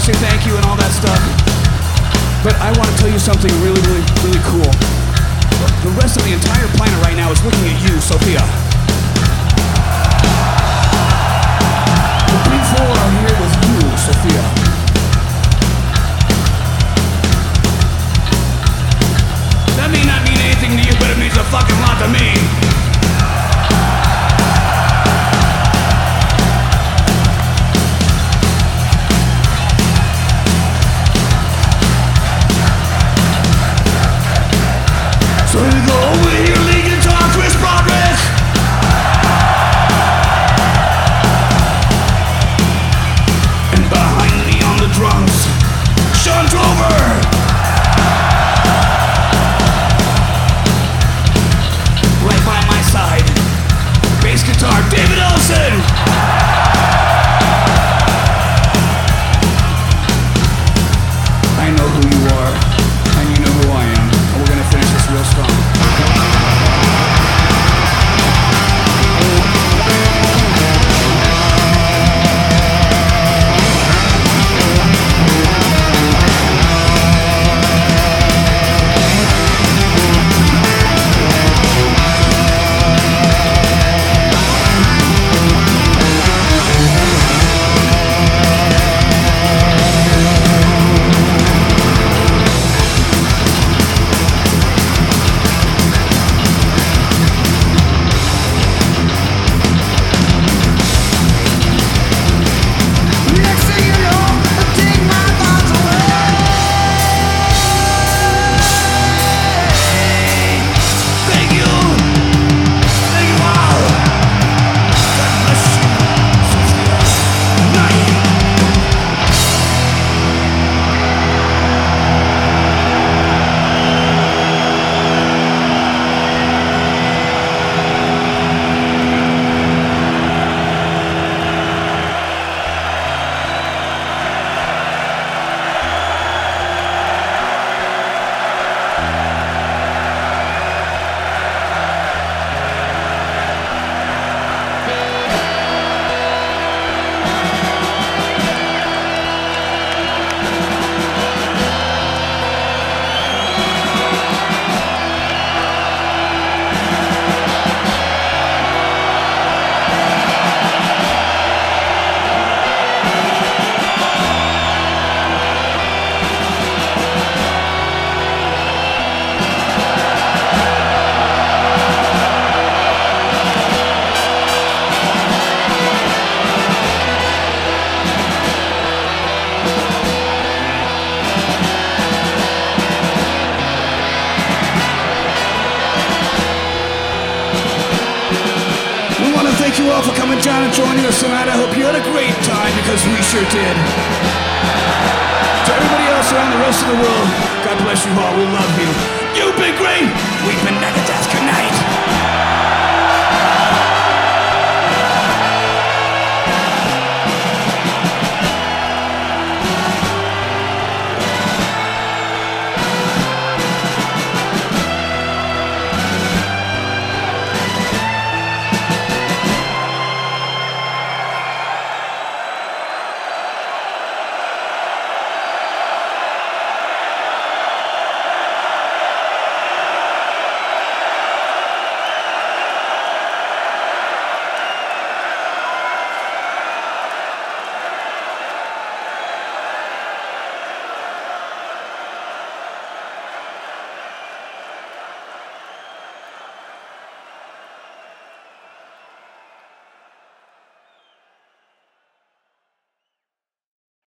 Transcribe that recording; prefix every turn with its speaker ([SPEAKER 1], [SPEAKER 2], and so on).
[SPEAKER 1] say thank you and all that stuff. But I want to tell you something really, really, really cool. The rest of the entire planet right now is looking at you, Sophia. The big four are here with you, Sophia. That may not mean anything to you, but it means a fucking lot to me. So here we go over here, lead guitar, Chris Broderick. And behind me on the drums, Sean Drover. Right by my side, bass guitar, David Ellison. I know who you are, and you know who I am. We're gonna finish this real strong. Thank you all for coming down and joining us tonight. I hope you had a great time, because we sure did. To everybody else around the rest of the world, God bless you all. We love you. You've been great. We've been negative.